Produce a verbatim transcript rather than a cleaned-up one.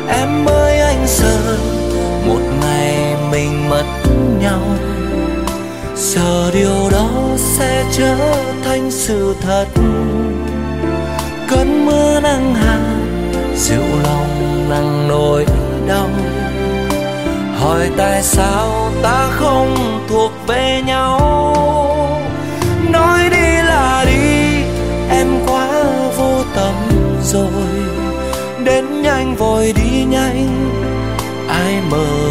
Em ơi anh sợ một ngày mình mất nhau, sợ điều đó sẽ trở thành sự thật. Cơn mưa nắng hạ dịu lòng nặng nỗi đau, hỏi tại sao ta không thuộc về nhau. Nói đi là đi, em quá vô tâm rồi, đến nhanh vội đi nhanh, ai mơ